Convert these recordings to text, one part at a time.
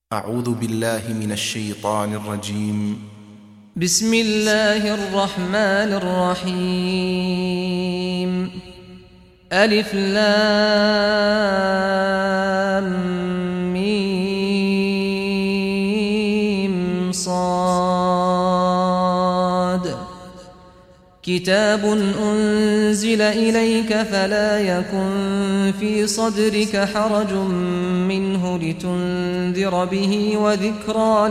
أعوذ بالله من الشيطان الرجيم. بسم الله الرحمن الرحيم. ألف لام ميم صاد. كتاب أنزل إليك فلا يكن في صدرك حرج منه لتنذر به وذكرى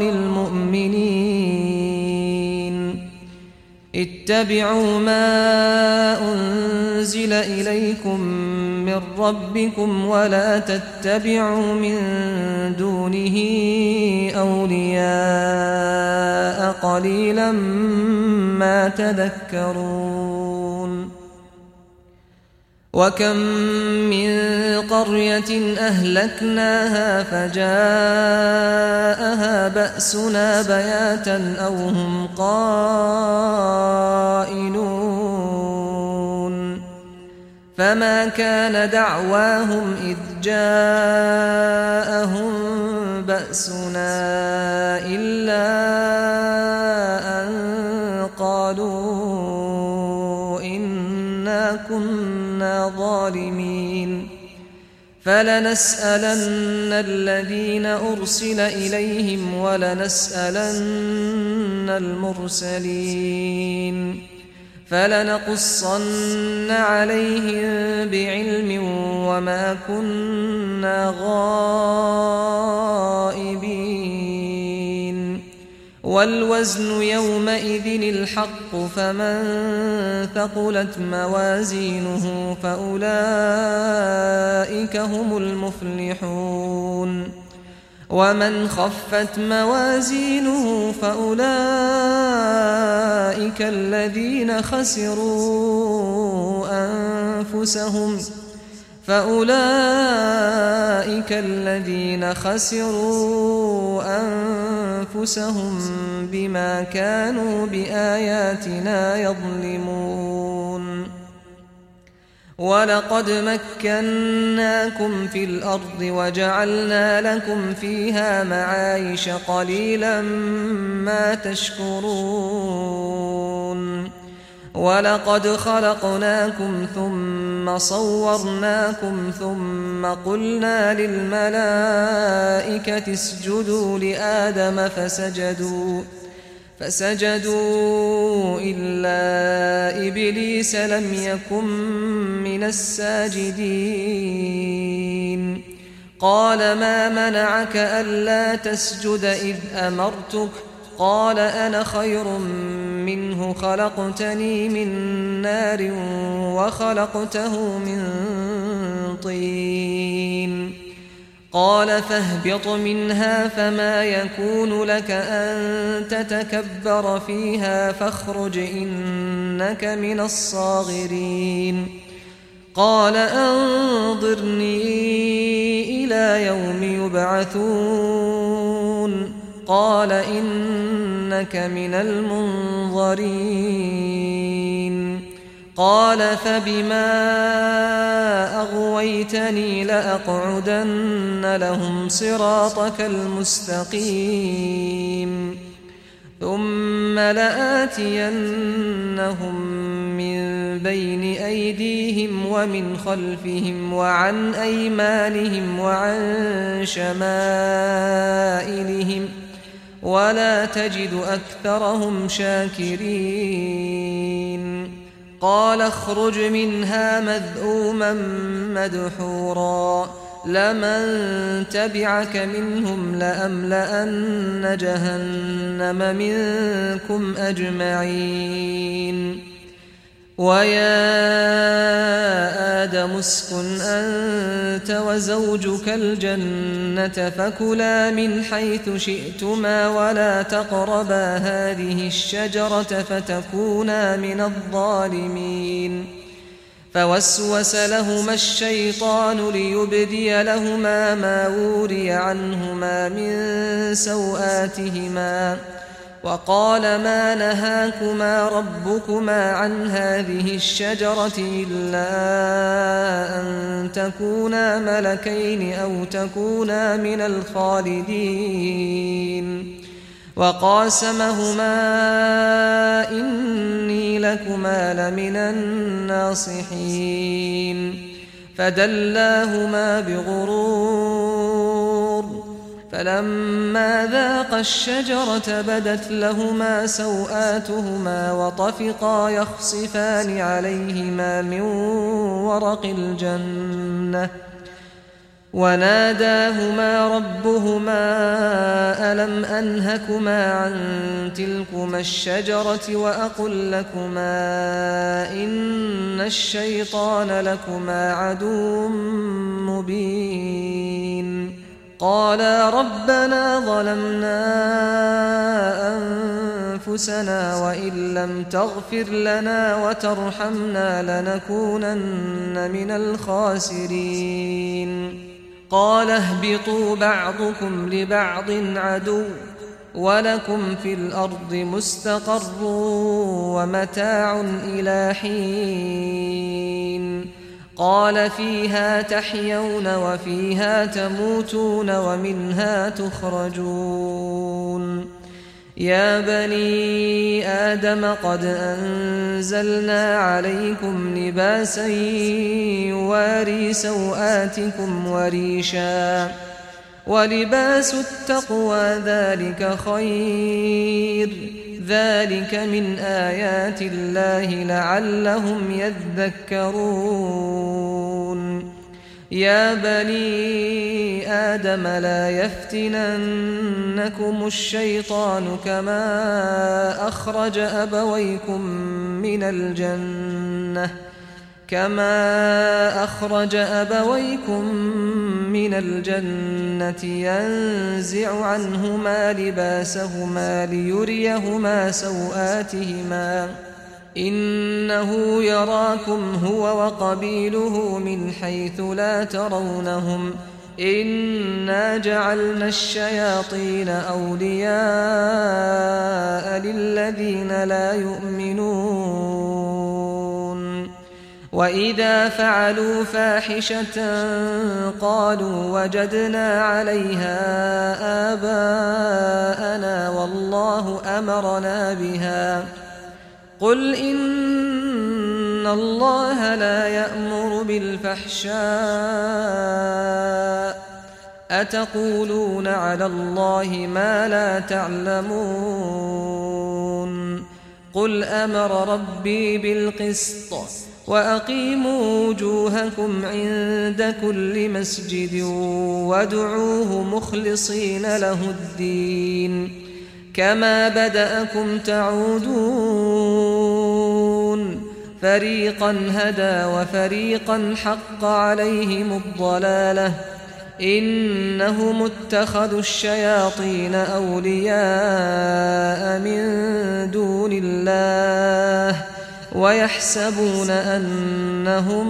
للمؤمنين. اتبعوا ما أنزل إليكم من ربكم ولا تتبعوا من دونه أولياء قليلا ما تذكرون. وكم من قرية أهلكناها فجاءها بأسنا بياتا أو هم قائلون. فما كان دعواهم إذ جاءهم بأسنا إلا أن قالوا إنا كنا ظالمين. فلنسألن الذين أرسل إليهم ولنسألن المرسلين. فلنقصن عليهم بعلم وما كنا غائبين. والوزن يومئذ الحق فمن ثقلت موازينه فأولئك هم المفلحون. ومن خفت موازينه فأولئك الذين خسروا أنفسهم بما كانوا بآياتنا يظلمون. ولقد مكناكم في الأرض وجعلنا لكم فيها معايش قليلا ما تشكرون. ولقد خلقناكم ثم صورناكم ثم قلنا للملائكة اسجدوا لآدم فسجدوا إلا إبليس لم يكن من الساجدين. قال ما منعك ألا تسجد إذ أمرتك؟ قال أنا خير منه خلقتني من نار وخلقته من طين. قال فاهبط منها فما يكون لك أن تتكبر فيها فاخرج إنك من الصاغرين. قال أنظرني إلى يوم يبعثون. قال إنك من المنظرين. قال فبما أغويتني لأقعدن لهم صراطك المستقيم ثم لآتينهم من بين أيديهم ومن خلفهم وعن أيمانهم وعن شمائلهم ولا تجد أكثرهم شاكرين. قال اخرج منها مذءوما مدحورا لمن تبعك منهم لأملأن جهنم منكم أجمعين. ويا آدم اسكن أنت وزوجك الجنة فكلا من حيث شئتما ولا تقربا هذه الشجرة فتكونا من الظالمين. فوسوس لهما الشيطان ليبدي لهما ما وري عنهما من سوآتهما وقال ما نهاكما ربكما عن هذه الشجرة إلا أن تكونا ملكين أو تكونا من الخالدين وقاسمهما إني لكما لمن الناصحين فدلاهما بغرور فلما ذاقا الشجرة بدت لهما سوآتهما وطفقا يخصفان عليهما من ورق الجنة وناداهما ربهما ألم أنهكما عن تلكما الشجرة وأقل لكما إن الشيطان لكما عدو مبين قالا ربنا ظلمنا أنفسنا وإن لم تغفر لنا وترحمنا لنكونن من الخاسرين قال اهبطوا بعضكم لبعض عدو ولكم في الأرض مستقر ومتاع إلى حين قال فيها تحيون وفيها تموتون ومنها تخرجون يا بني آدم قد أنزلنا عليكم لباسا يواري سوآتكم وريشا ولباس التقوى ذلك خير ذلك من آيات الله لعلهم يذكرون يا بني آدم لا يفتننكم الشيطان كما أخرج أبويكم من الجنة ينزع عنهما لباسهما ليريهما سوآتهما إنه يراكم هو وقبيله من حيث لا ترونهم إنا جعلنا الشياطين أولياء للذين لا يؤمنون وإذا فعلوا فاحشة قالوا وجدنا عليها آباءنا والله أمرنا بها قل إن الله لا يأمر بالفحشاء أتقولون على الله ما لا تعلمون قل أمر ربي بالقسط وأقيموا وجوهكم عند كل مسجد وادعوه مخلصين له الدين كما بدأكم تعودون فريقا هدى وفريقا حق عليهم الضلالة إنهم اتخذوا الشياطين أولياء من دون الله ويحسبون أنهم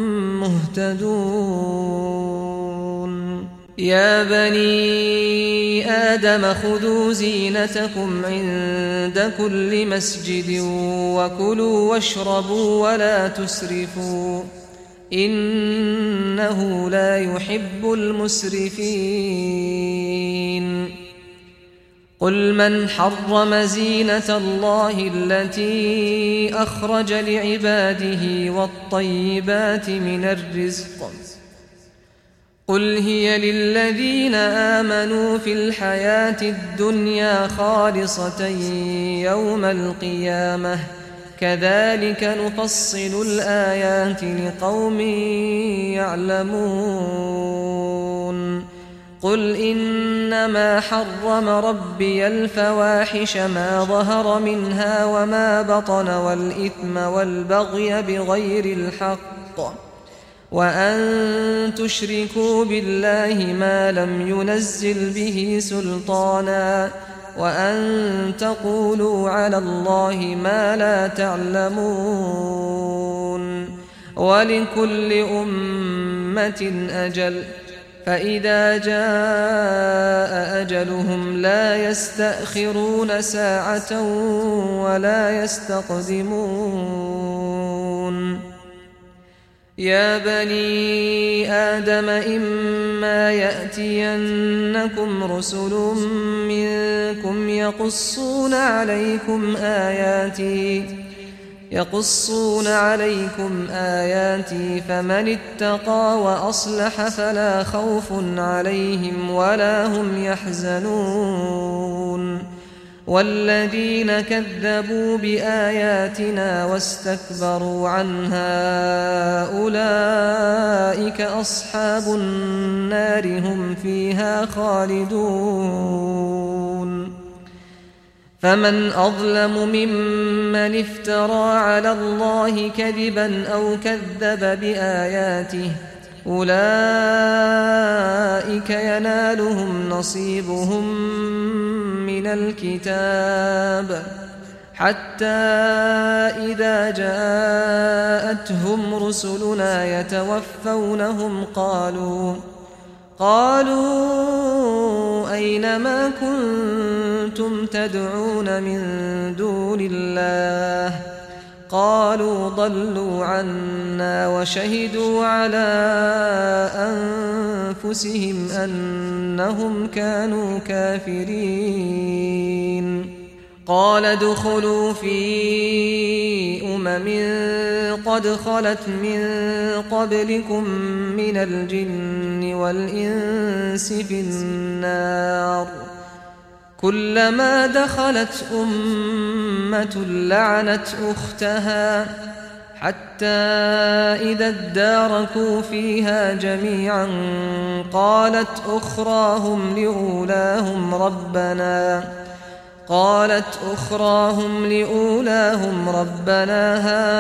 مهتدون يا بني آدم خذوا زينتكم عند كل مسجد وكلوا واشربوا ولا تسرفوا إنه لا يحب المسرفين قل من حرم زينة الله التي أخرج لعباده والطيبات من الرزق قل هي للذين آمنوا في الحياة الدنيا خالصة يوم القيامة كذلك نفصل الآيات لقوم يعلمون قل إنما حرم ربي الفواحش ما ظهر منها وما بطن والإثم والبغي بغير الحق وأن تشركوا بالله ما لم ينزل به سلطانا وأن تقولوا على الله ما لا تعلمون ولكل أمة أجل فإذا جاء أجلهم لا يستأخرون ساعة ولا يستقدمون يا بني آدم إما يأتينكم رسل منكم يقصون عليكم آياتي فمن اتقى وأصلح فلا خوف عليهم ولا هم يحزنون والذين كذبوا بآياتنا واستكبروا عنها أولئك أصحاب النار هم فيها خالدون فمن أظلم ممن افترى على الله كذبا أو كذب بآياته أولئك ينالهم نصيبهم من الكتاب حتى إذا جاءتهم رسلنا يتوفونهم قالوا أين ما كنتم تدعون من دون الله قالوا ضلوا عنا وشهدوا على أنفسهم أنهم كانوا كافرين قال ادخلوا في قد خلت من قبلكم من الجن والإنس في النار كلما دخلت أمة لعنت أختها حتى إذا اداركوا فيها جميعا قالت أخراهم لأولاهم ربنا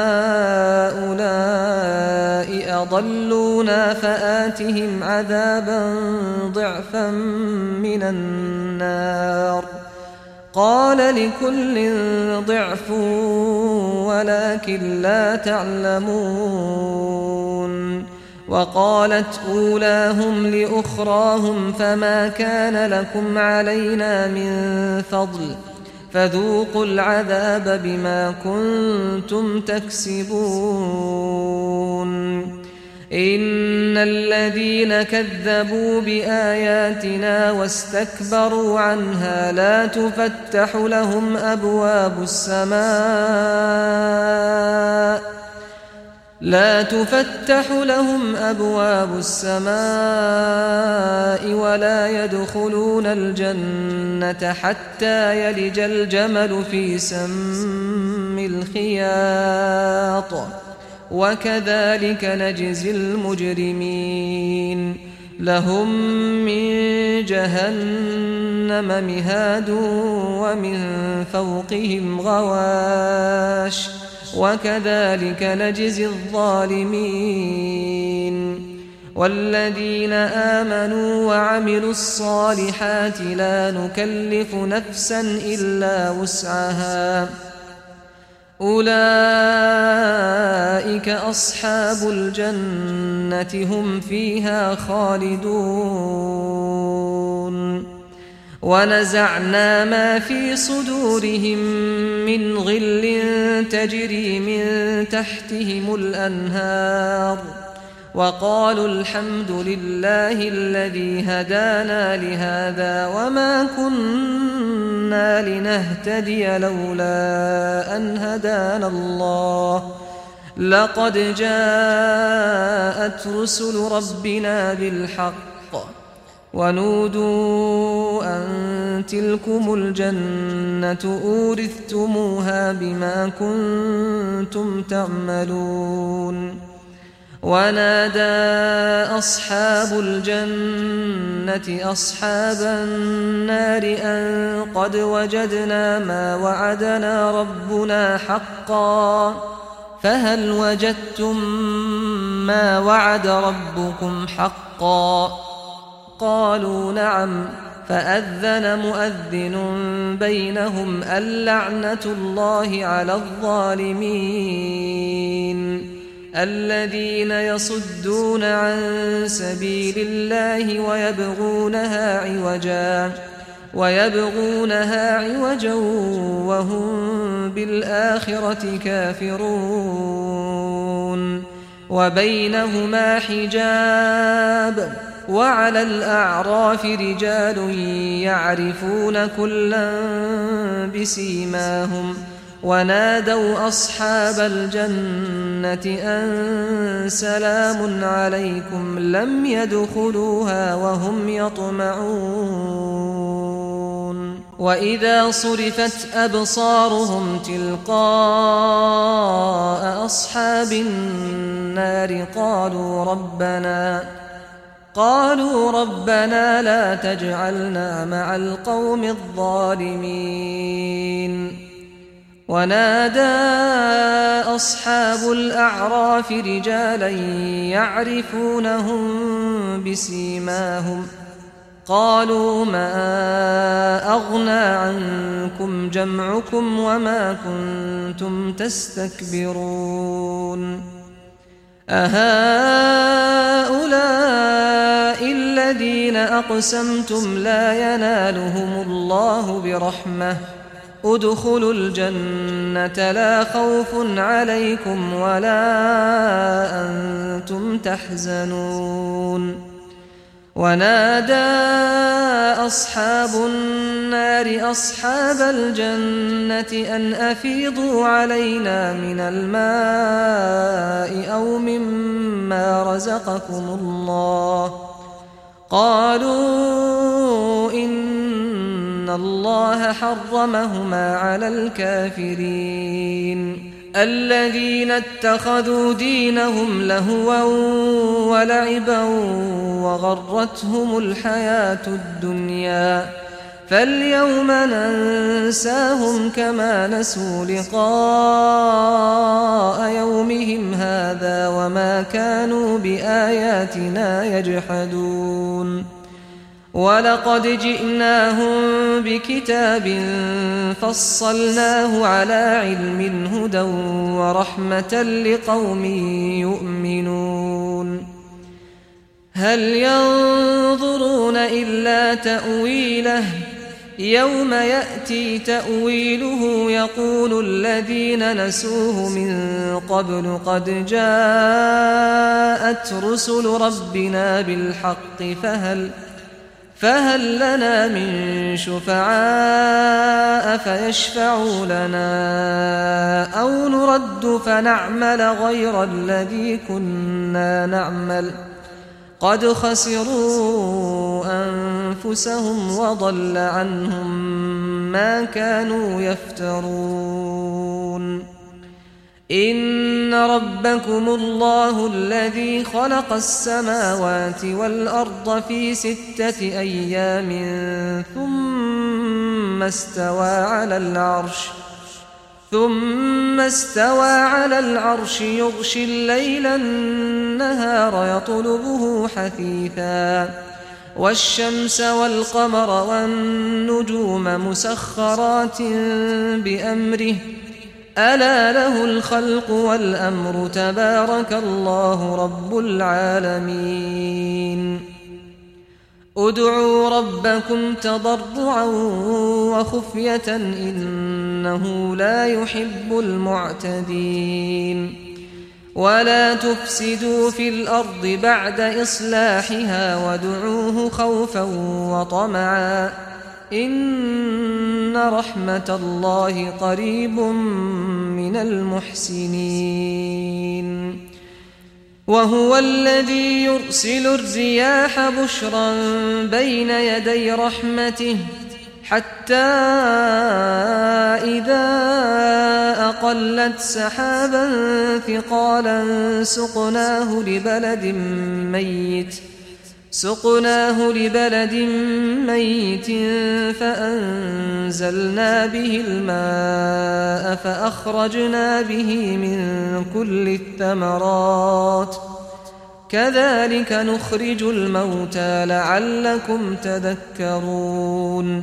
هؤلاء أضلونا فآتهم عذابا ضعفا من النار قال لكل ضعف ولكن لا تعلمون وقالت أولاهم لأخراهم فما كان لكم علينا من فضل فذوقوا العذاب بما كنتم تكسبون إن الذين كذبوا بآياتنا واستكبروا عنها لا تفتح لهم أبواب السماء ولا يدخلون الجنة حتى يلج الجمل في سم الخياط وكذلك نجزي المجرمين لهم من جهنم مهاد ومن فوقهم غواش وكذلك نجزي الظالمين والذين آمنوا وعملوا الصالحات لا نكلف نفسا إلا وسعها أولئك أصحاب الجنة هم فيها خالدون ونزعنا ما في صدورهم من غل تجري من تحتهم الأنهار وقالوا الحمد لله الذي هدانا لهذا وما كنا لنهتدي لولا أن هدانا الله لقد جاءت رسل ربنا بالحق ونودوا أن تلكم الجنة أورثتموها بما كنتم تعملون ونادى أصحاب الجنة أصحاب النار أن قد وجدنا ما وعدنا ربنا حقا فهل وجدتم ما وعد ربكم حقا قالوا نعم فأذن مؤذن بينهم اللعنة الله على الظالمين الذين يصدون عن سبيل الله ويبغونها عوجا وهم بالآخرة كافرون وبينهما حجاب وعلى الأعراف رجال يعرفون كلا بسيماهم ونادوا أصحاب الجنة أن سلام عليكم لم يدخلوها وهم يطمعون وإذا صرفت أبصارهم تلقاء أصحاب النار قالوا ربنا لا تجعلنا مع القوم الظالمين ونادى أصحاب الأعراف رجالا يعرفونهم بسيماهم قالوا ما أغنى عنكم جمعكم وما كنتم تستكبرون أهؤلاء الذين أقسمتم لا ينالهم الله برحمة ادخلوا الجنة لا خوف عليكم ولا أنتم تحزنون ونادى أصحاب النار أصحاب الجنة أن أفيضوا علينا من الماء أو مما رزقكم الله قالوا إن الله حرمهما على الكافرين الذين اتخذوا دينهم لهوا ولعبا وغرتهم الحياة الدنيا فاليوم ننساهم كما نسوا لقاء يومهم هذا وما كانوا بآياتنا يجحدون ولقد جئناهم بكتاب فصلناه على علم هدى ورحمة لقوم يؤمنون هل ينظرون إلا تأويله يوم يأتي تأويله يقول الذين نسوه من قبل قد جاءت رسل ربنا بالحق فهل لنا من شفعاء فيشفعوا لنا أو نرد فنعمل غير الذي كنا نعمل قد خسروا أنفسهم وضل عنهم ما كانوا يفترون إن ربكم الله الذي خلق السماوات والأرض في 6 أيام ثم استوى على العرش يغشي الليل النهار يطلبه حثيثا والشمس والقمر والنجوم مسخرات بأمره ألا له الخلق والأمر تبارك الله رب العالمين ادعوا ربكم تضرعا وخفية إنه لا يحب المعتدين ولا تفسدوا في الأرض بعد إصلاحها وادعوه خوفا وطمعا إن رحمة الله قريب من المحسنين وهو الذي يرسل الرياح بشرا بين يدي رحمته حتى إذا أقلت سحابا ثقالا سقناه لبلد ميت فأنزلنا به الماء فأخرجنا به من كل الثمرات كذلك نخرج الموتى لعلكم تذكرون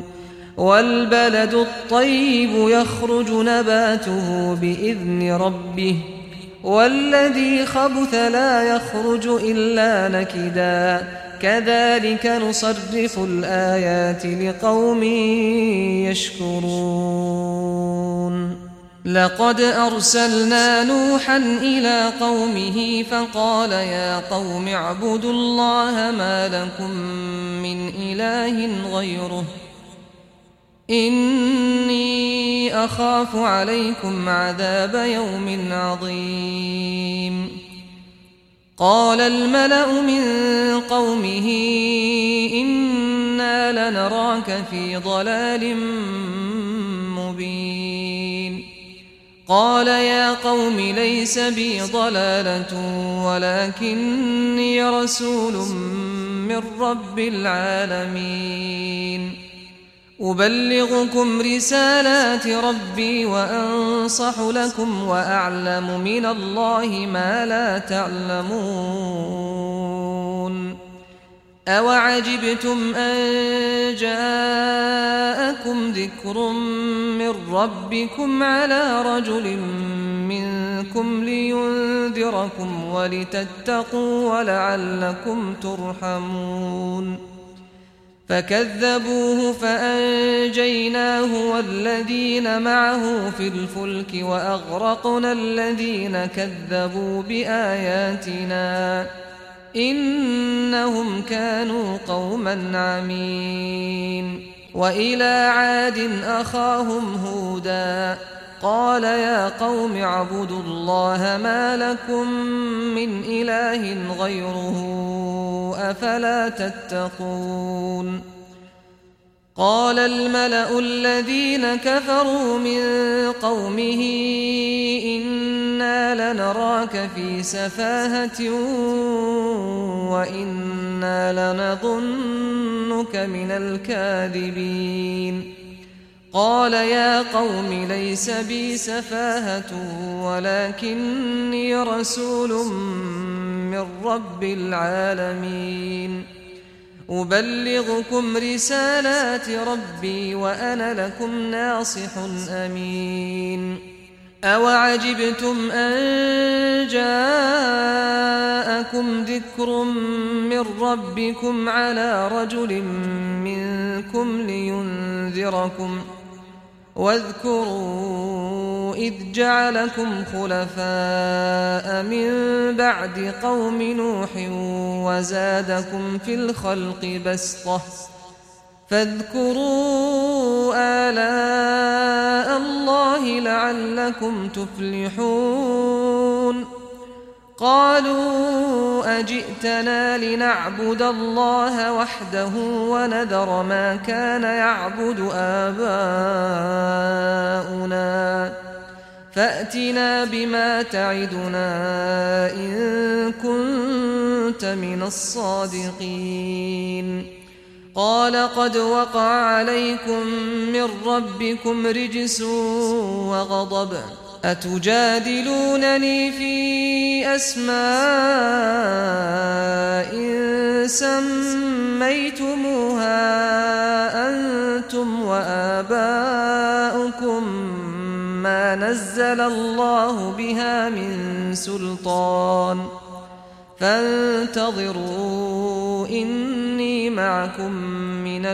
والبلد الطيب يخرج نباته بإذن ربه والذي خبث لا يخرج إلا نكدا كذلك نصرف الآيات لقوم يشكرون لقد أرسلنا نوحا إلى قومه فقال يا قوم اعبدوا الله ما لكم من إله غيره إني أخاف عليكم عذاب يوم عظيم قال الملأ من قومه إنا لنراك في ضلال مبين قال يا قوم ليس بي ضلالة ولكني رسول من رب العالمين أبلغكم رسالات ربي وأنصح لكم وأعلم من الله ما لا تعلمون أوعجبتم أن جاءكم ذكر من ربكم على رجل منكم لينذركم ولتتقوا ولعلكم ترحمون فكذبوه فأنجيناه والذين معه في الفلك وأغرقنا الذين كذبوا بآياتنا إنهم كانوا قوما عمين وإلى عاد أخاهم هودا قال يا قوم اعبدوا الله ما لكم من إله غيره أفلا تتقون قال الملأ الذين كفروا من قومه إنا لنراك في سفاهة وإنا لنظنك من الكاذبين قال يا قوم ليس بي سفاهة ولكني رسول من رب العالمين أبلغكم رسالات ربي وأنا لكم ناصح أمين أوعجبتم أن جاءكم ذكر من ربكم على رجل منكم لينذركم واذكروا إذ جعلكم خلفاء من بعد قوم نوح وزادكم في الخلق بسطة فاذكروا آلاء الله لعلكم تفلحون قالوا أجئتنا لنعبد الله وحده ونذر ما كان يعبد آباؤنا فأتنا بما تعدنا إن كنت من الصادقين قال قد وقع عليكم من ربكم رجس وغضب أتجادلونني في أسماء سميتموها أنتم وآباؤكم ما نزل الله بها من سلطان فانتظروا إني معكم من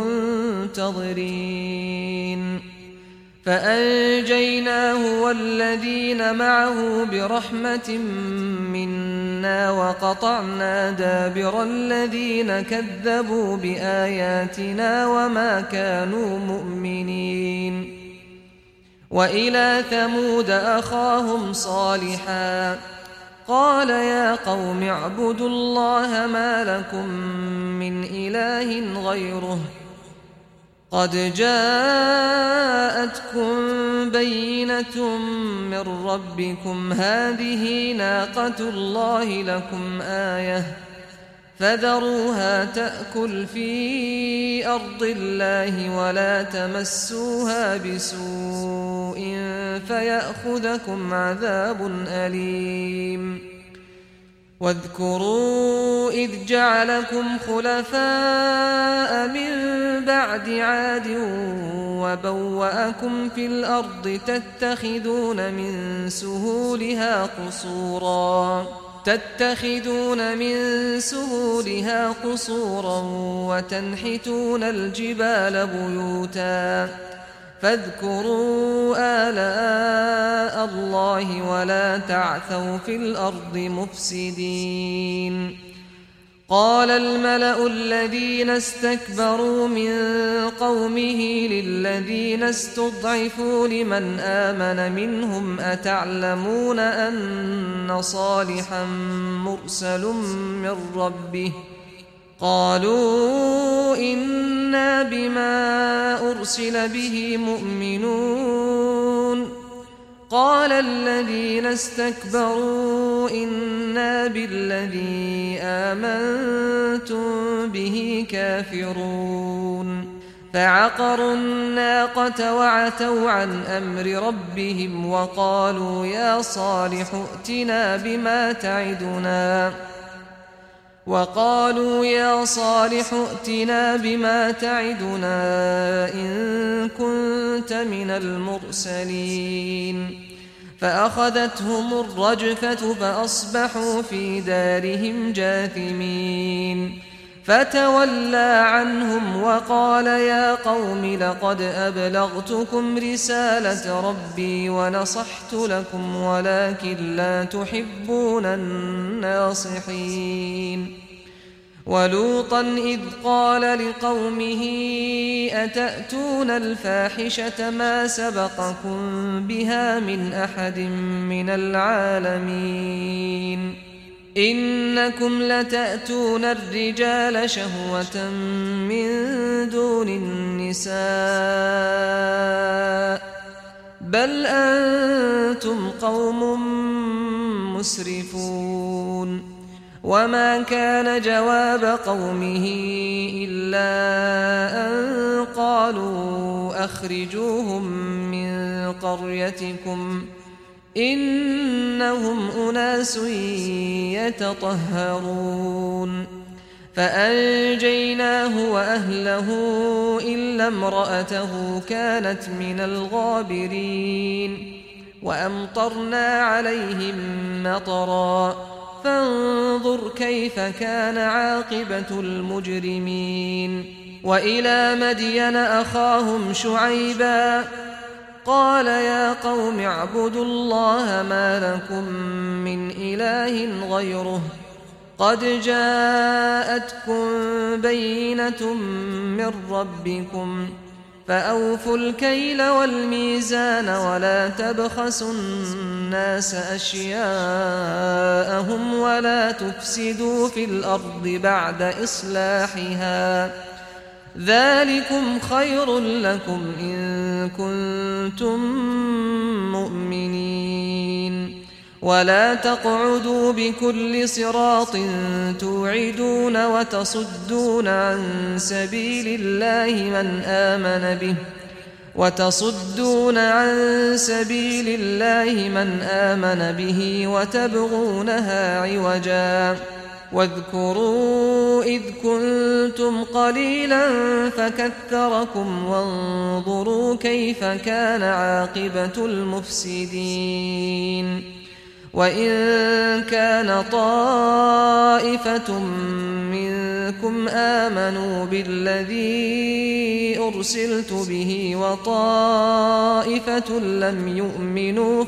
المنتظرين فأنجيناه والذين معه برحمة منا وقطعنا دابر الذين كذبوا بآياتنا وما كانوا مؤمنين وإلى ثمود أخاهم صالحا قال يا قوم اعبدوا الله ما لكم من إله غيره قد جاءتكم بينة من ربكم هذه ناقة الله لكم آية فذروها تأكل في أرض الله ولا تمسوها بسوء فيأخذكم عذاب أليم واذكروا إذ جعلكم خلفاء من بعد عاد وبوأكم في الأرض تتخذون من سهولها قصورا وتنحتون الجبال بيوتا فاذكروا آلاء الله ولا تعثوا في الأرض مفسدين. قال الملأ الذين استكبروا من قومه للذين استضعفوا لمن آمن منهم أتعلمون أن صالحا مرسل من ربه قالوا إنا بما أرسل به مؤمنون. قال الذين استكبروا إنا بالذي آمنتم به كافرون. فعقروا الناقة وعتوا عن أمر ربهم وقالوا يا صالح ائتنا بما تعدنا إن كنت من المرسلين. فأخذتهم الرجفة فأصبحوا في دارهم جاثمين. فتولى عنهم وقال يا قوم لقد أبلغتكم رسالة ربي ونصحت لكم ولكن لا تحبون الناصحين. ولوطا إذ قال لقومه أتأتون الفاحشة ما سبقكم بها من أحد من العالمين إنكم لتأتون الرجال شهوة من دون النساء بل أنتم قوم مسرفون. وما كان جواب قومه إلا أن قالوا أخرجوهم من قريتكم إنهم أناس يتطهرون. فأنجيناه وأهله إلا امرأته كانت من الغابرين. وأمطرنا عليهم مطرا فانظر كيف كان عاقبة المجرمين. وإلى مدين أخاهم شعيبا قال يا قوم اعبدوا الله ما لكم من إله غيره قد جاءتكم بينة من ربكم فأوفوا الكيل والميزان ولا تبخسوا الناس أشياءهم ولا تفسدوا في الأرض بعد إصلاحها ذلكم خير لكم إن كنتم مؤمنين. ولا تقعدوا بكل صراط توعدون وتصدون عن سبيل الله من آمن به وتبغونها عوجا. واذكروا إذ كنتم قليلا فكثركم وانظروا كيف كان عاقبة المفسدين. وإن كان طائفة منكم آمنوا بالذي أرسلت به وطائفة لم يؤمنوا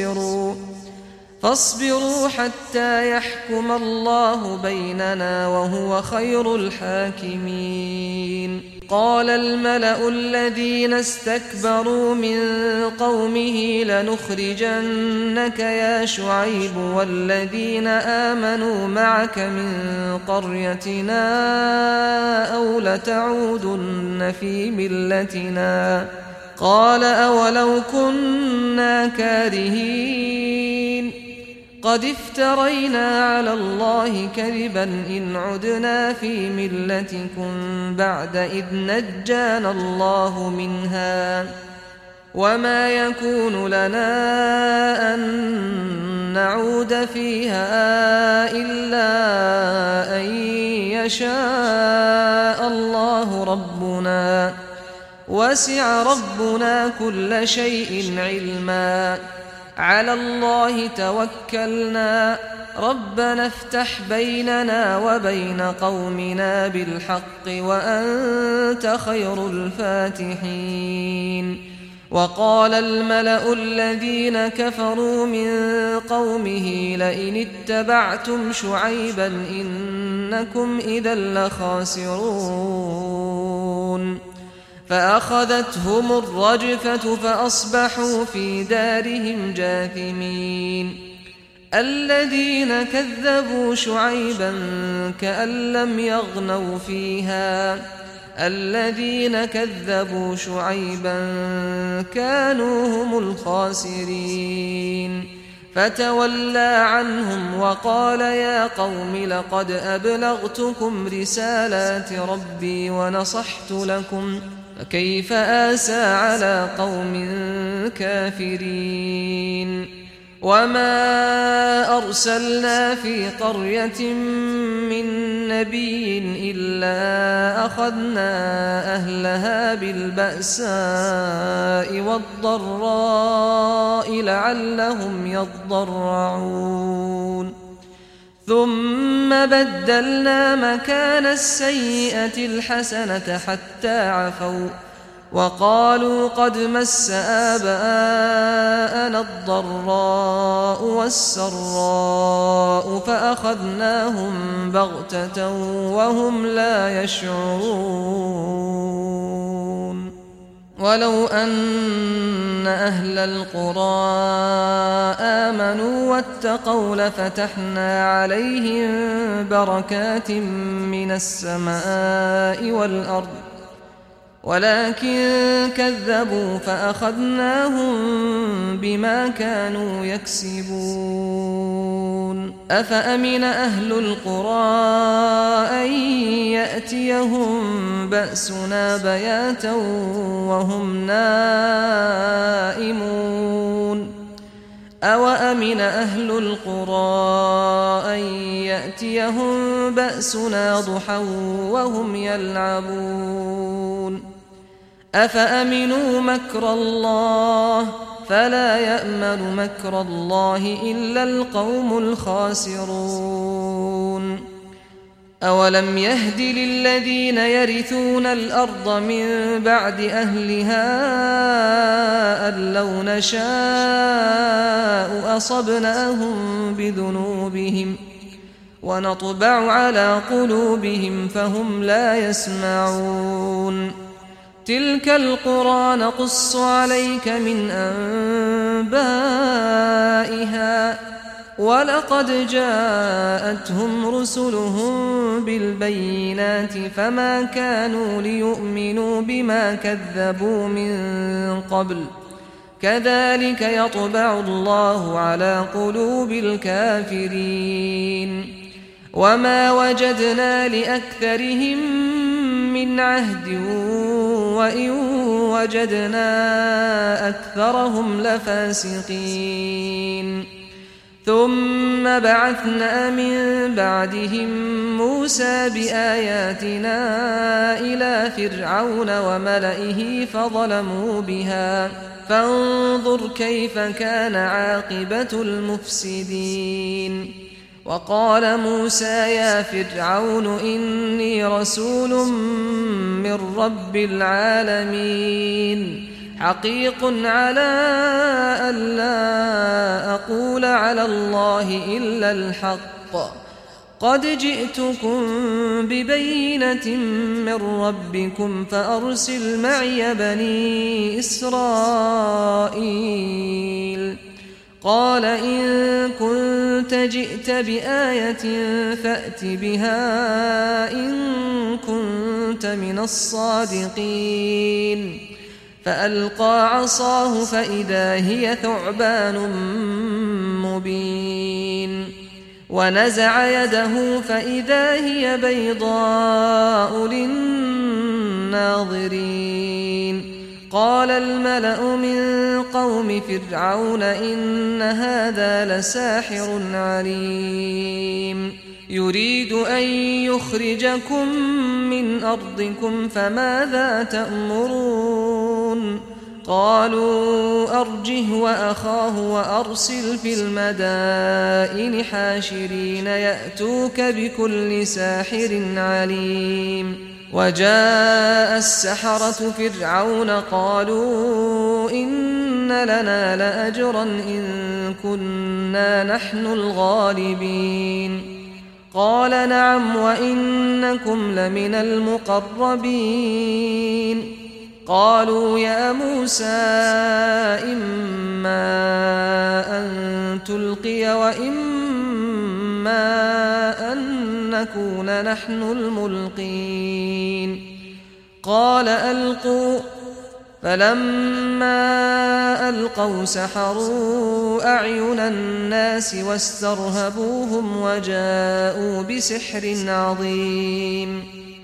فاصبروا حتى يحكم الله بيننا وهو خير الحاكمين. قال الملأ الذين استكبروا من قومه لنخرجنك يا شعيب والذين آمنوا معك من قريتنا أو لتعودن في ملتنا. قال أولو كنا كارهين قد افترينا على الله كذبا إن عدنا في ملتكم بعد إذ نجانا الله منها وما يكون لنا أن نعود فيها إلا أن يشاء الله ربنا وسع ربنا كل شيء علما على الله توكلنا ربنا افتح بيننا وبين قومنا بالحق وأنت خير الفاتحين. وقال الملأ الذين كفروا من قومه لئن اتبعتم شعيبا إنكم إذا لخاسرون فأخذتهم الرجفة فأصبحوا في دارهم جاثمين. الذين كذبوا شعيبا كأن لم يغنوا فيها الذين كذبوا شعيبا كانوا هم الخاسرين فتولى عنهم وقال يا قوم لقد أبلغتكم رسالات ربي ونصحت لكم فكيف آسى على قوم كافرين. وما أرسلنا في قرية من نبي إلا أخذنا أهلها بالبأساء والضراء لعلهم يضرعون ثم بدلنا مكان السيئة الحسنة حتى عفوا وقالوا قد مس آباءنا الضراء والسراء فأخذناهم بغتة وهم لا يشعرون. ولو أن أهل القرى آمنوا واتقوا لفتحنا عليهم بركات من السماء والأرض ولكن كذبوا فأخذناهم بما كانوا يكسبون. أفأمن أهل القرى أن يأتيهم بأسنا بياتا وهم نائمون أوأمن أهل القرى أن يأتيهم بأسنا ضحى وهم يلعبون أفأمنوا مكر الله فلا يأمن مكر الله إلا القوم الخاسرون. أولم يهد للذين يرثون الأرض من بعد أهلها أن لو نشاء أصبناهم بذنوبهم ونطبع على قلوبهم فهم لا يسمعون. تلك القرى نقص عليك من أنبائها ولقد جاءتهم رسلهم بالبينات فما كانوا ليؤمنوا بما كذبوا من قبل كذلك يطبع الله على قلوب الكافرين. وما وجدنا لأكثرهم من عهد وإن وجدنا أكثرهم لفاسقين. ثم بعثنا من بعدهم موسى بآياتنا إلى فرعون وملئه فظلموا بها فانظر كيف كان عاقبة المفسدين. وقال موسى يا فرعون إني رسول من رب العالمين حقيق على أن لا أقول على الله إلا الحق قد جئتكم ببينة من ربكم فأرسل معي بني إسرائيل. قال إن كنت جئت بآية فأت بها إن كنت من الصادقين. فألقى عصاه فإذا هي ثعبان مبين ونزع يده فإذا هي بيضاء للناظرين. قال الملأ من قوم فرعون إن هذا لساحر عليم يريد أن يخرجكم من أرضكم فماذا تأمرون قالوا أرجه وأخاه وأرسل في المدائن حاشرين يأتوك بكل ساحر عليم وجاء السحرة فرعون قالوا إن لنا لأجرا إن كنا نحن الغالبين قال نعم وإنكم لمن المقربين قالوا يا موسى إما أن تلقي وإما أن نكون نحن الملقين قال ألقوا فلما ألقوا سحروا أعين الناس واسترهبوهم وجاءوا بسحر عظيم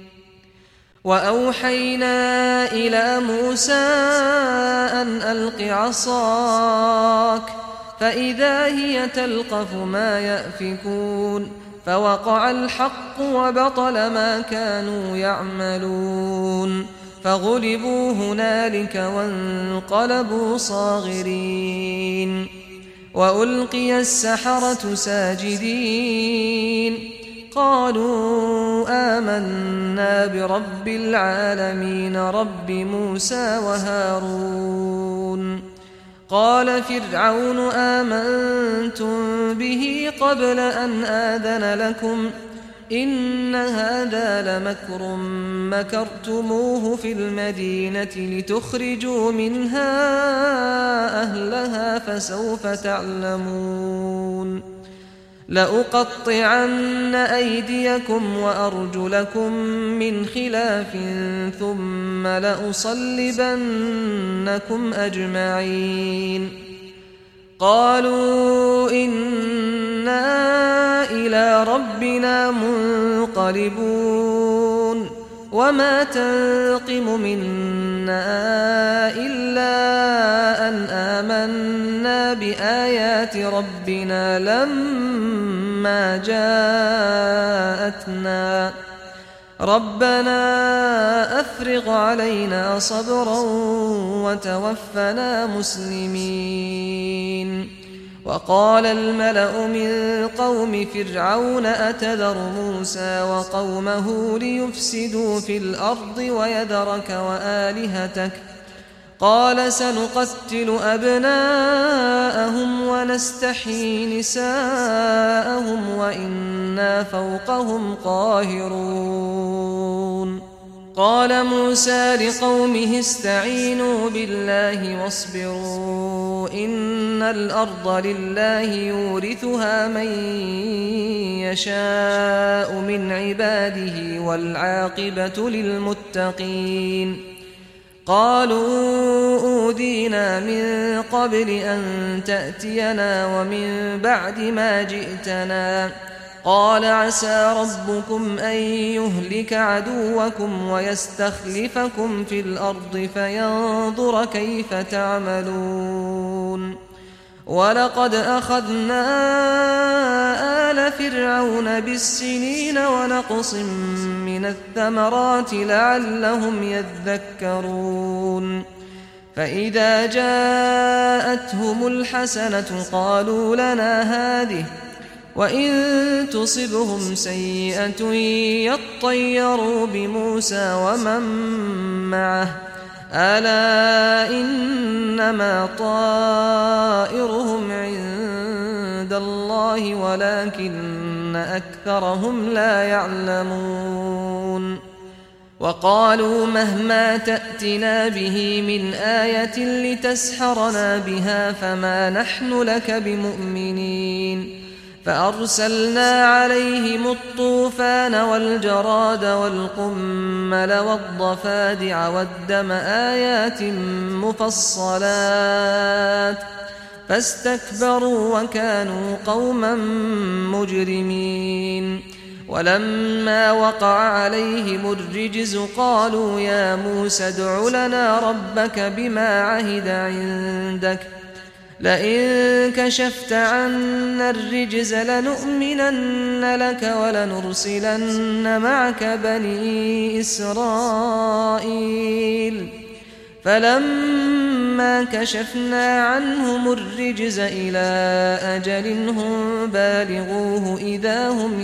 وأوحينا إلى موسى أن ألق عصاك فإذا هي تلقف ما يأفكون فوقع الحق وبطل ما كانوا يعملون فغلبوا هنالك وانقلبوا صاغرين وألقي السحرة ساجدين قالوا آمنا برب العالمين رب موسى وهارون قال فرعون آمنتم به قبل أن آذن لكم إن هذا لمكر مكرتموه في المدينة لتخرجوا منها أهلها فسوف تعلمون لأقطعن أيديكم وأرجلكم من خلاف ثم لأصلبنكم أجمعين قالوا إنا إلى ربنا منقلبون وما تنقم منا إلا أن آمنا بآيات ربنا لما جاءتنا ربنا أفرغ علينا صبرا وتوفنا مسلمين وقال الملأ من قوم فرعون أتذر موسى وقومه ليفسدوا في الأرض ويذرك وآلهتك قال سنقتل أبناءهم ونستحيي نساءهم وإنا فوقهم قاهرون قال موسى لقومه استعينوا بالله واصبروا إن الأرض لله يورثها من يشاء من عباده والعاقبة للمتقين قالوا أوذينا من قبل أن تأتينا ومن بعد ما جئتنا قال عسى ربكم أن يهلك عدوكم ويستخلفكم في الأرض فينظر كيف تعملون ولقد أخذنا آل فرعون بالسنين ونقص من الثمرات لعلهم يذكرون فإذا جاءتهم الحسنة قالوا لنا هذه وإن تصبهم سيئة يطيروا بموسى ومن معه ألا إنما طائرهم عند الله ولكن أكثرهم لا يعلمون وقالوا مهما تأتنا به من آية لتسحرنا بها فما نحن لك بمؤمنين فأرسلنا عليهم الطوفان والجراد والقمل والضفادع والدم آيات مفصلات فاستكبروا وكانوا قوما مجرمين ولما وقع عليهم الرجز قالوا يا موسى ادع لنا ربك بما عهد عندك لئن كشفت عنا الرجز لنؤمنن لك ولنرسلن معك بني إسرائيل فلما كشفنا عنهم الرجز إلى أجل هم بالغوه إذا هم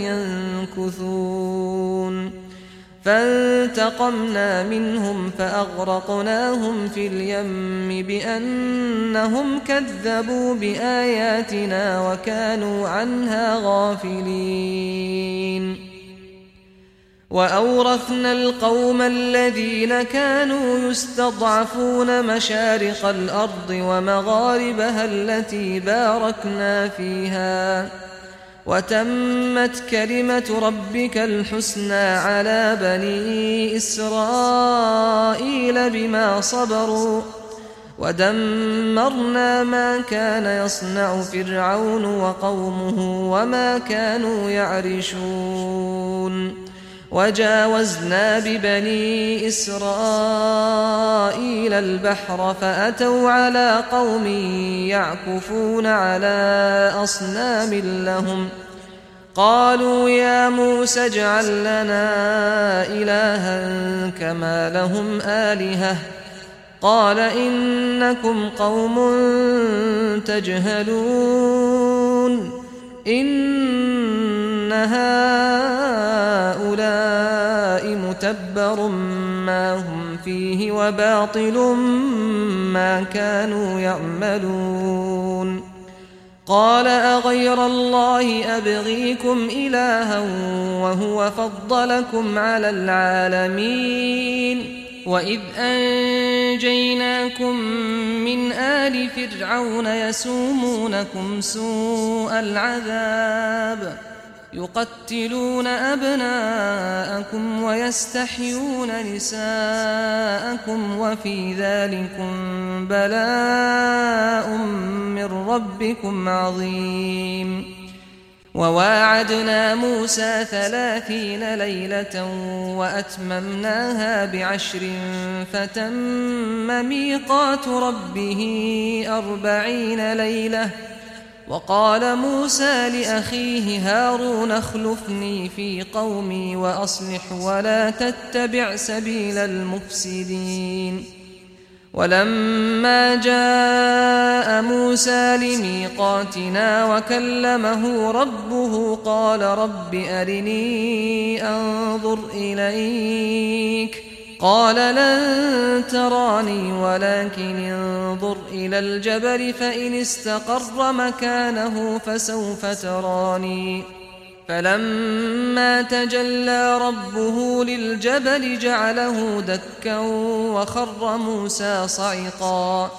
ينكثون فانتقمنا منهم فأغرقناهم في اليم بأنهم كذبوا بآياتنا وكانوا عنها غافلين وأورثنا القوم الذين كانوا يستضعفون مشارق الأرض ومغاربها التي باركنا فيها وتمت كلمة ربك الحسنى على بني إسرائيل بما صبروا ودمرنا ما كان يصنع فرعون وقومه وما كانوا يعرشون وجاوزنا ببني إسرائيل البحر فأتوا على قوم يعكفون على أصنام لهم قالوا يا موسى اجعل لنا إلها كما لهم آلهة قال إنكم قوم تجهلون إن هؤلاء متبر ما هم فيه وباطل ما كانوا يعملون قال أغير الله أبغيكم إلها وهو فضلكم على العالمين وإذ أنجيناكم من آل فرعون يسومونكم سوء العذاب يقتلون أبناءكم ويستحيون نساءكم وفي ذلكم بلاء من ربكم عظيم وواعدنا موسى 30 ليلة وأتممناها ب10 فتم ميقات ربه 40 ليلة وقال موسى لأخيه هارون اخلفني في قومي وأصلح ولا تتبع سبيل المفسدين ولما جاء موسى لميقاتنا وكلمه ربه قال رب أرني أنظر إليك قال لن تراني ولكن انظر إلى الجبل فإن استقر مكانه فسوف تراني فلما تجلى ربه للجبل جعله دكا وخر موسى صعقا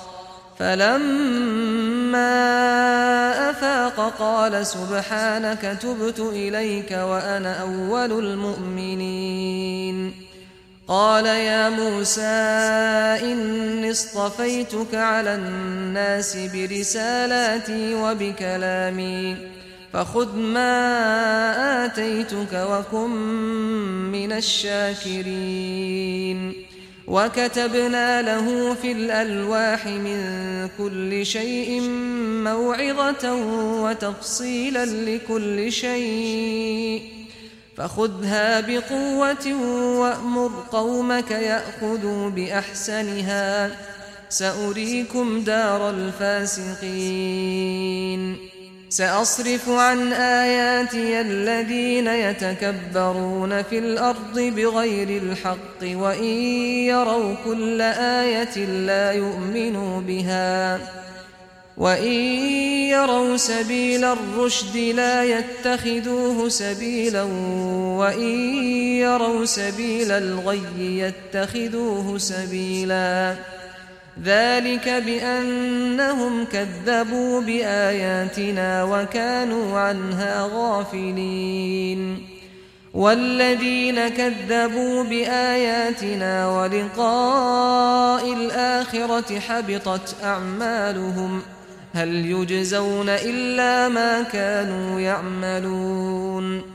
فلما أفاق قال سبحانك تبت إليك وأنا أول المؤمنين قال يا موسى إني اصطفيتك على الناس برسالاتي وبكلامي فخذ ما آتيتك وكن من الشاكرين وكتبنا له في الألواح من كل شيء موعظة وتفصيلا لكل شيء فخذها بقوة وأمر قومك يأخذوا بأحسنها سأريكم دار الفاسقين سأصرف عن آياتي الذين يتكبرون في الأرض بغير الحق وإن يروا كل آية لا يؤمنوا بها وإن يروا سبيل الرشد لا يتخذوه سبيلا وإن يروا سبيل الغي يتخذوه سبيلا ذلك بأنهم كذبوا بآياتنا وكانوا عنها غافلين والذين كذبوا بآياتنا ولقاء الآخرة حبطت أعمالهم هل يجزون إلا ما كانوا يعملون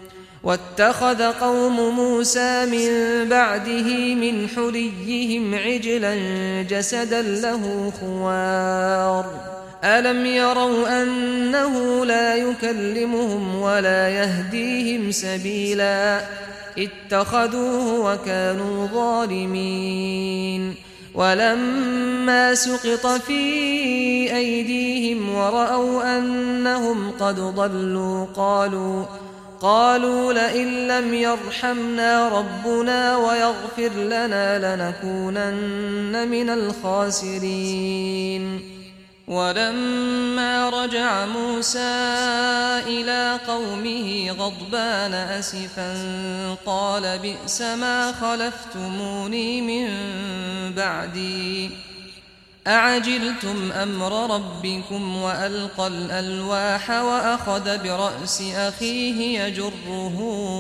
واتخذ قوم موسى من بعده من حليهم عجلا جسدا له خوار ألم يروا أنه لا يكلمهم ولا يهديهم سبيلا اتخذوه وكانوا ظالمين ولما سقط في أيديهم ورأوا أنهم قد ضلوا قالوا لئن لم يرحمنا ربنا ويغفر لنا لنكونن من الخاسرين ولما رجع موسى إلى قومه غضبان أسفا قال بئس ما خلفتموني من بعدي أعجلتم أمر ربكم وألقى الألواح وأخذ برأس أخيه يجره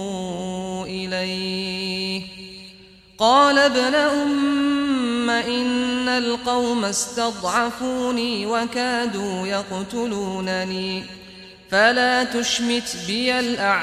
إليه قال ابن أم إن القوم استضعفوني وكادوا يقتلونني فلا تشمت بي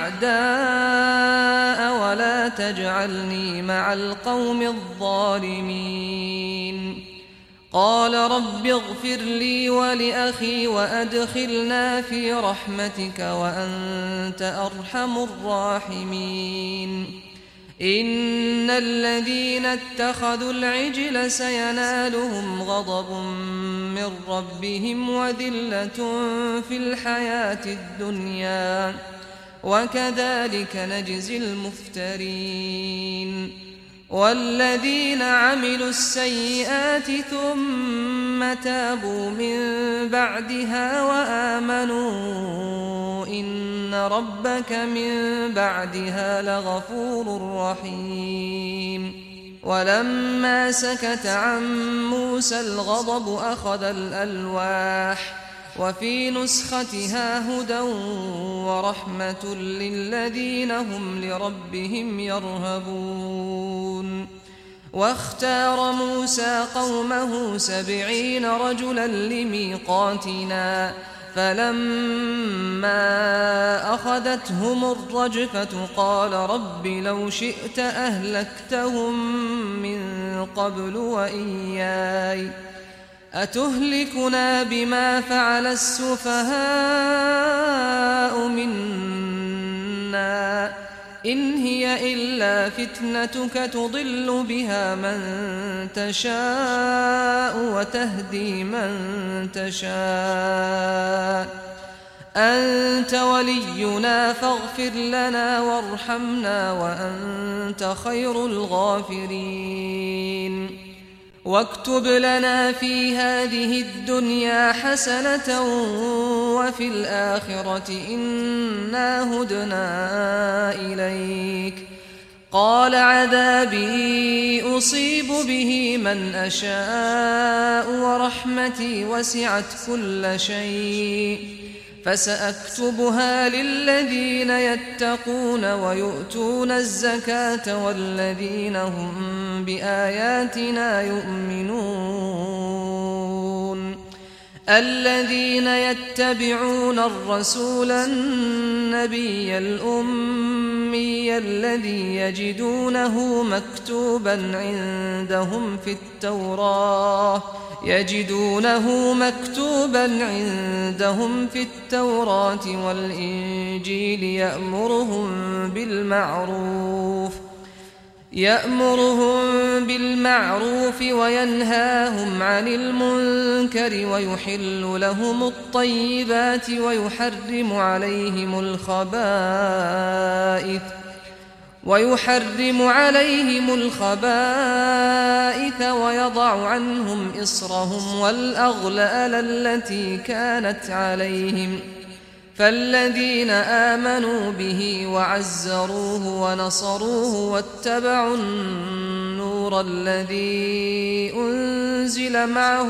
الأعداء ولا تجعلني مع القوم الظالمين قال رب اغفر لي ولأخي وأدخلنا في رحمتك وأنت أرحم الراحمين إن الذين اتخذوا العجل سينالهم غضب من ربهم وذلة في الحياة الدنيا وكذلك نجزي المفترين والذين عملوا السيئات ثم تابوا من بعدها وآمنوا إن ربك من بعدها لغفور رحيم ولما سكت عن موسى الغضب أخذ الألواح وفي نسختها هدى ورحمة للذين هم لربهم يرهبون واختار موسى قومه 70 رجلا لميقاتنا فلما أخذتهم الرجفة قال رب لو شئت أهلكتهم من قبل وإياي أتهلكنا بما فعل السفهاء منا إن هي إلا فتنتك تضل بها من تشاء وتهدي من تشاء أنت ولينا فاغفر لنا وارحمنا وأنت خير الغافرين واكتب لنا في هذه الدنيا حسنة وفي الآخرة إنا هدنا إليك قال عذابي أصيب به من أشاء ورحمتي وسعت كل شيء فسأكتبها للذين يتقون ويؤتون الزكاة والذين هم بآياتنا يؤمنون الذين يتبعون الرسول النبي الأمي الذي يجدونه مكتوبا عندهم في التوراة والإنجيل يأمرهم بالمعروف وينهاهم عن المنكر ويحل لهم الطيبات ويحرم عليهم الخبائث ويضع عنهم إصرهم والأغلال التي كانت عليهم فالذين آمنوا به وعزروه ونصروه واتبعوا النور الذي أنزل معه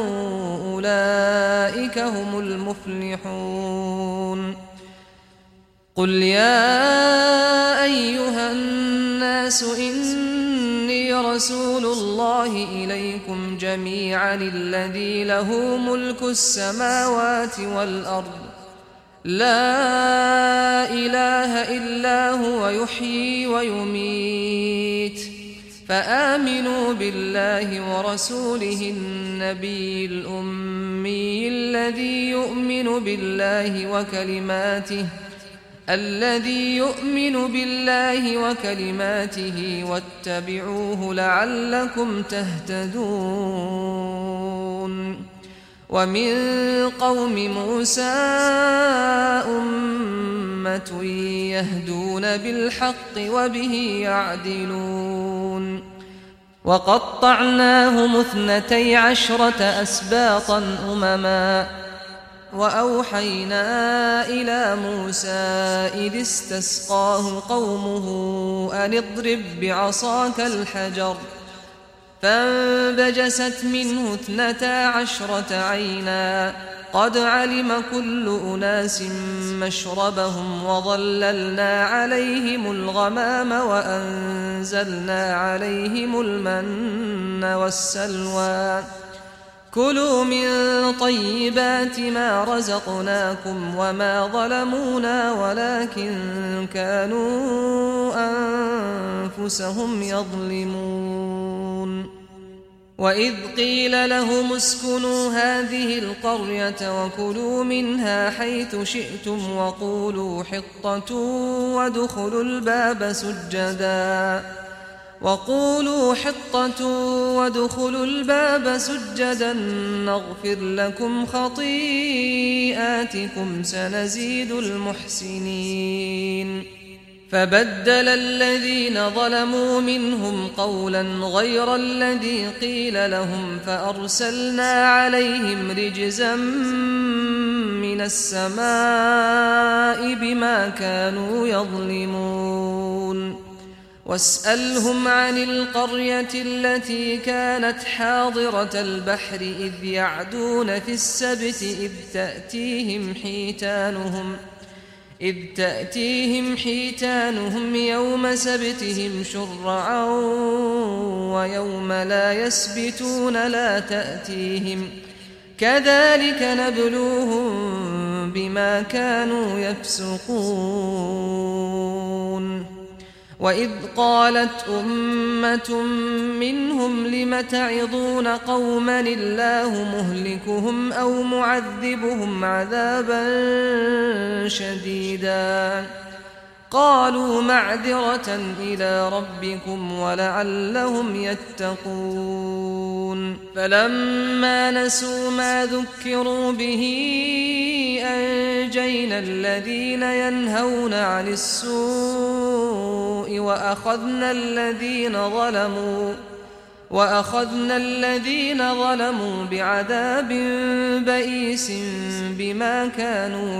أولئك هم المفلحون قل يا أيها الناس إني رسول الله إليكم جميعا الذي له ملك السماوات والأرض لا إله إلا هو يحيي ويميت فآمنوا بالله ورسوله النبي الأمي الذي يؤمن بالله وكلماته واتبعوه لعلكم تهتدون ومن قوم موسى أمة يهدون بالحق وبه يعدلون وقطعناهم 12 أسباطا أمما وأوحينا إلى موسى إذ استسقاه قومه أن اضرب بعصاك الحجر فانبجست منه 12 عينا قد علم كل أناس مشربهم وظللنا عليهم الغمام وأنزلنا عليهم المن والسلوى كلوا من طيبات ما رزقناكم وما ظلمونا ولكن كانوا أنفسهم يظلمون وإذ قيل لهم اسكنوا هذه القرية وكلوا منها حيث شئتم وقولوا حطة وادخلوا الباب سجدا نغفر لكم خطيئاتكم سنزيد المحسنين فبدل الذين ظلموا منهم قولا غير الذي قيل لهم فأرسلنا عليهم رجزا من السماء بما كانوا يظلمون واسألهم عن القرية التي كانت حاضرة البحر إذ يعدون في السبت إذ تأتيهم حيتانهم يوم سبتهم شرعا ويوم لا يسبتون لا تأتيهم كذلك نبلوهم بما كانوا يفسقون وإذ قالت أمة منهم لم تعظون قوما الله مهلكهم أو معذبهم عذابا شديدا قالوا معذرة إلى ربكم ولعلهم يتقون فلما نسوا ما ذكروا به أنجينا الذين ينهون عن السوء وأخذنا الذين ظلموا بعذاب بئيس بما كانوا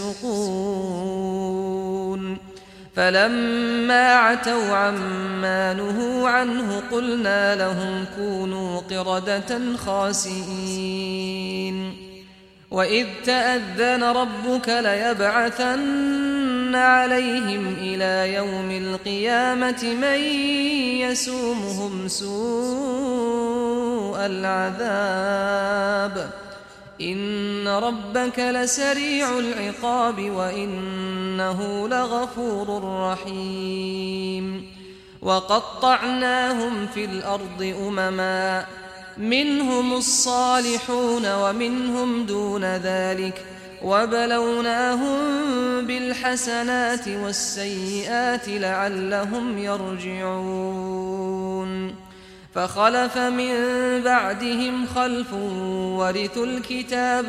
يفسقون فلما عتوا عما نهوا عنه قلنا لهم كونوا قردة خاسئين وإذ تأذن ربك ليبعثن عليهم إلى يوم القيامة من يسومهم سوء العذاب إن ربك لسريع العقاب وإنه لغفور رحيم وقطعناهم في الأرض أمما منهم الصالحون ومنهم دون ذلك وبلوناهم بالحسنات والسيئات لعلهم يرجعون فخلف من بعدهم خلف ورثوا الكتاب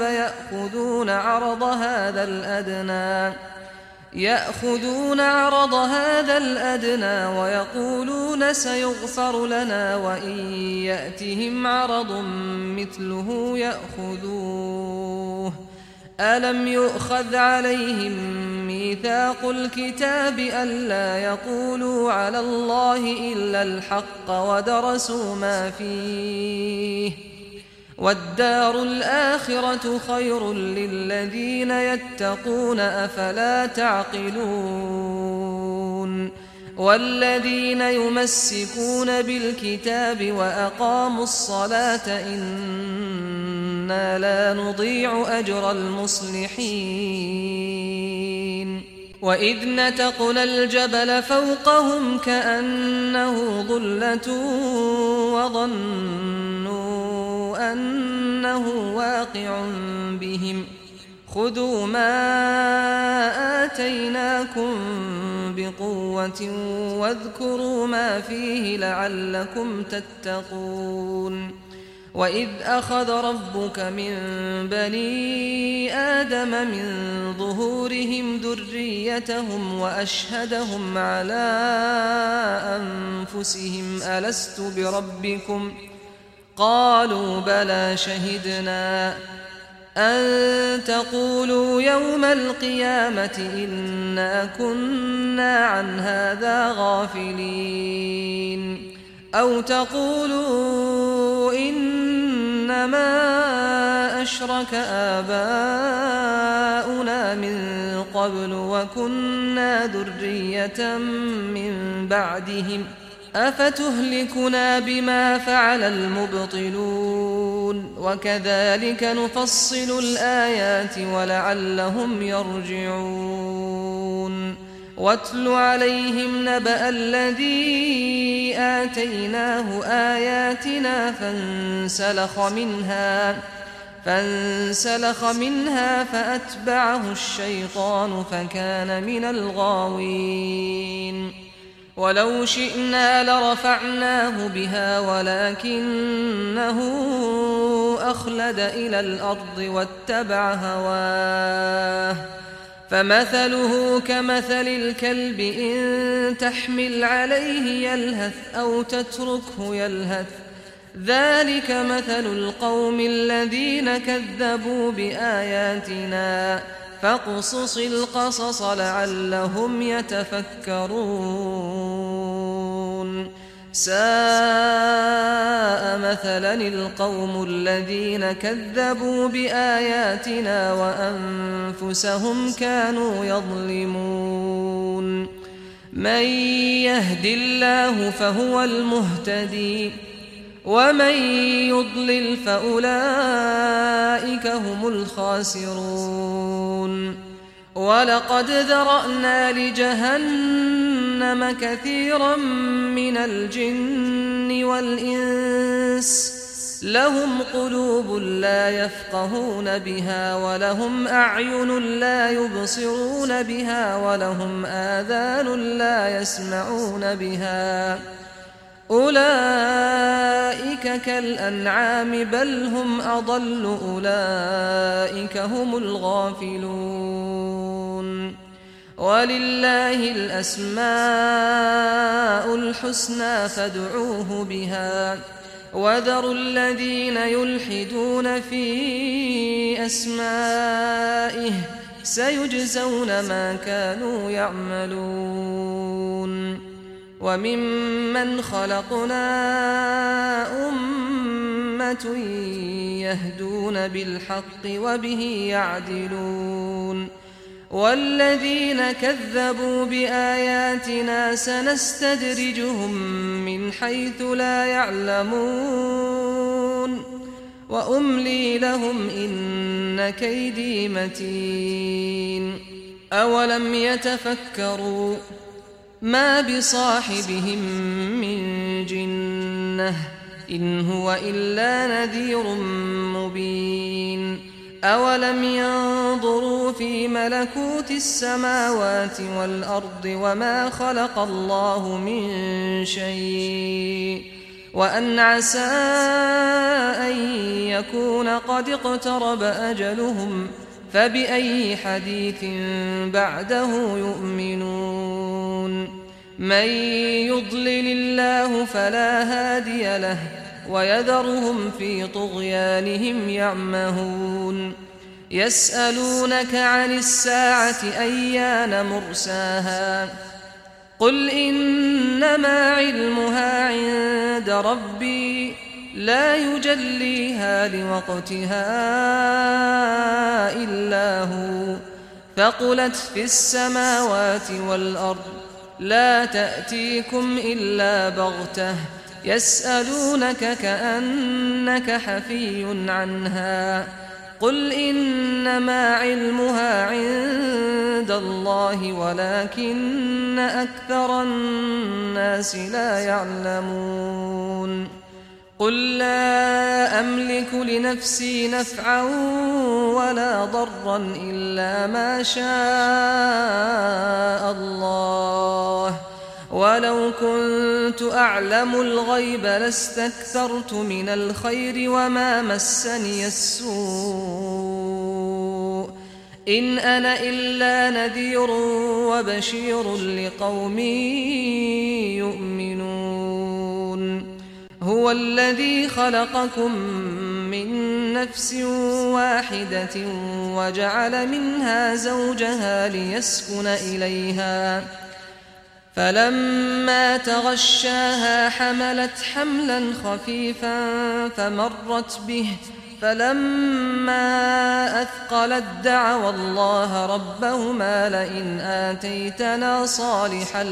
يأخذون عرض هذا الأدنى ويقولون سيغفر لنا وإن يأتهم عرض مثله يأخذوه ألم يؤخذ عليهم ميثاق الكتاب ألا يقولوا على الله إلا الحق ودرسوا ما فيه والدار الآخرة خير للذين يتقون أفلا تعقلون والذين يمسكون بالكتاب وأقاموا الصلاة إنا إنا لا نضيع أجر المصلحين وإذ نتقنا الجبل فوقهم كأنه ظلة وظنوا أنه واقع بهم خذوا ما آتيناكم بقوة واذكروا ما فيه لعلكم تتقون وإذ أخذ ربك من بني آدم من ظهورهم ذريتهم وأشهدهم على أنفسهم ألست بربكم قالوا بلى شهدنا أن تقولوا يوم القيامة إنا كنا عن هذا غافلين أو تقولوا إنما أشرك آباؤنا من قبل وكنا ذرية من بعدهم أفتهلكنا بما فعل المبطلون وكذلك نفصل الآيات ولعلهم يرجعون واتل عليهم نبأ الذي آتيناه آياتنا فانسلخ منها فأتبعه الشيطان فكان من الغاوين ولو شئنا لرفعناه بها ولكنه أخلد إلى الأرض واتبع هواه فمثله كمثل الكلب إن تحمل عليه يلهث أو تتركه يلهث ذلك مثل القوم الذين كذبوا بآياتنا فاقصص القصص لعلهم يتفكرون ساء مثلا القوم الذين كذبوا بآياتنا وأنفسهم كانوا يظلمون من يهد الله فهو المهتدي ومن يضلل فأولئك هم الخاسرون ولقد ذرأنا لجهنم كثيرا من الجن والإنس لهم قلوب لا يفقهون بها ولهم أعين لا يبصرون بها ولهم آذان لا يسمعون بها أولئك كالأنعام بل هم أضل أولئك هم الغافلون ولله الأسماء الحسنى فادعوه بها وذروا الذين يلحدون في أسمائه سيجزون ما كانوا يعملون وممن خلقنا أمة يهدون بالحق وبه يعدلون والذين كذبوا بآياتنا سنستدرجهم من حيث لا يعلمون وأملي لهم إن كيدي متين أولم يتفكروا ما بصاحبهم من جنة إن هو إلا نذير مبين أولم ينظروا في ملكوت السماوات والأرض وما خلق الله من شيء وأن عسى أن يكون قد اقترب أجلهم فبأي حديث بعده يؤمنون من يضلل الله فلا هادي له ويذرهم في طغيانهم يعمهون يسألونك عن الساعة أيان مرساها قل إنما علمها عند ربي لا يجليها لوقتها إلا هو ثقلت في السماوات والأرض لا تأتيكم إلا بغتة يسألونك كأنك حفي عنها قل إنما علمها عند الله ولكن أكثر الناس لا يعلمون قل لا أملك لنفسي نفعا ولا ضرا إلا ما شاء الله ولو كنت أعلم الغيب لاستكثرت من الخير وما مسني السوء إن أنا إلا نذير وبشير لقوم يؤمنون هو الذي خلقكم من نفس واحدة وجعل منها زوجها ليسكن إليها فلما تغشاها حملت حملا خفيفا فمرت به فلما أثقلت دعوا الله ربهما لئن آتيتنا صالحا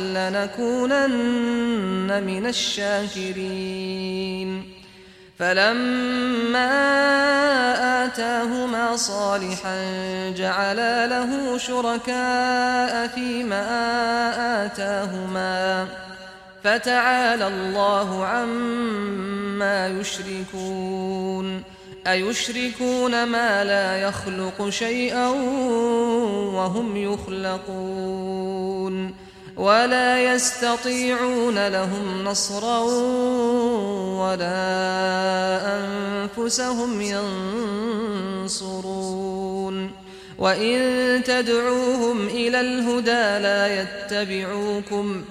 لنكونن من الشاكرين فلما آتاهما صالحا جعلا له شركاء فيما آتاهما فتعالى الله عما يشركون أيشركون ما لا يخلق شيئا وهم يخلقون ولا يستطيعون لهم نصرا ولا أنفسهم ينصرون وإن تدعوهم إلى الهدى لا يتبعوكم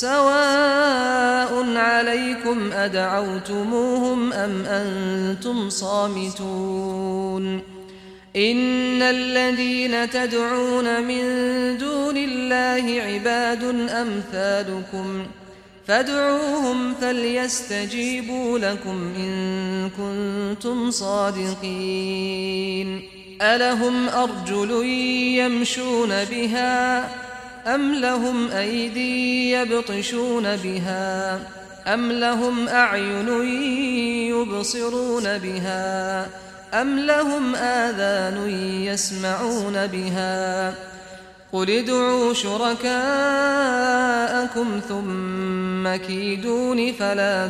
سواء عليكم أدعوتموهم أم أنتم صامتون إن الذين تدعون من دون الله عباد أمثالكم فادعوهم فليستجيبوا لكم إن كنتم صادقين ألهم أرجل يمشون بها أم لهم أيدي يبطشون بها أم لهم أعين يبصرون بها أم لهم آذان يسمعون بها قل ادعوا شركاءكم ثم كيدون فلا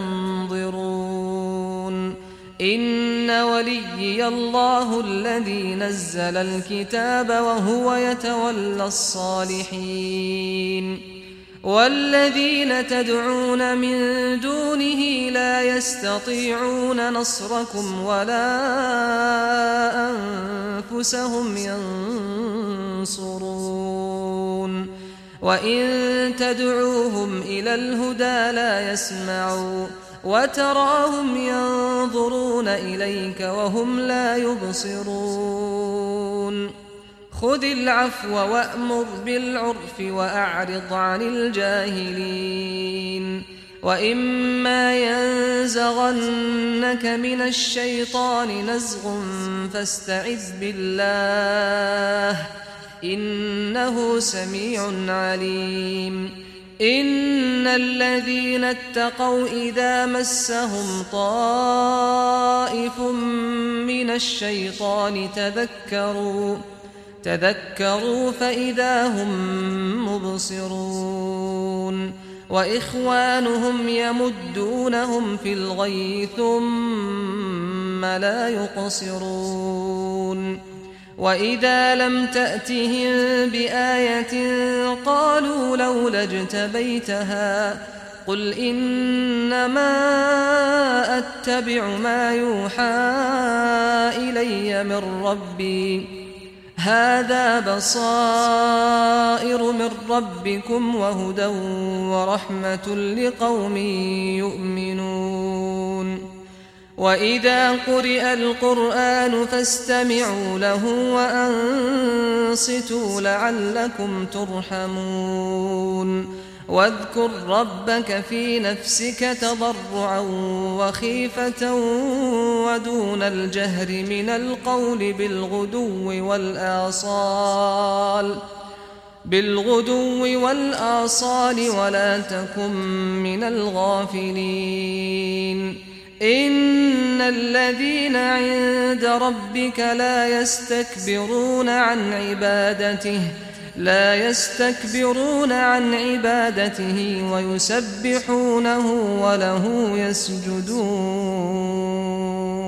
تنظرون إن وليي الله الذي نزل الكتاب وهو يتولى الصالحين والذين تدعون من دونه لا يستطيعون نصركم ولا أنفسهم ينصرون وإن تدعوهم إلى الهدى لا يسمعوا وتراهم ينظرون إليك وهم لا يبصرون خذ العفو وأمر بالعرف وأعرض عن الجاهلين وإما ينزغنك من الشيطان نزغ فاستعذ بالله إنه سميع عليم إن الذين اتقوا إذا مسهم طائف من الشيطان تذكروا فإذا هم مبصرون وإخوانهم يمدونهم في الغي ثم لا يقصرون وإذا لم تأتهم بآية قالوا لولا اجتبيتها قل إنما أتبع ما يوحى إلي من ربي هذا بصائر من ربكم وهدى ورحمة لقوم يؤمنون وإذا قرئ القرآن فاستمعوا له وأنصتوا لعلكم ترحمون واذكر ربك في نفسك تضرعا وخيفة ودون الجهر من القول بالغدو والآصال بالغدو والآصال ولا تكن من الغافلين إن الذين عند ربك لا يستكبرون عن عبادته ويسبحونه وله يسجدون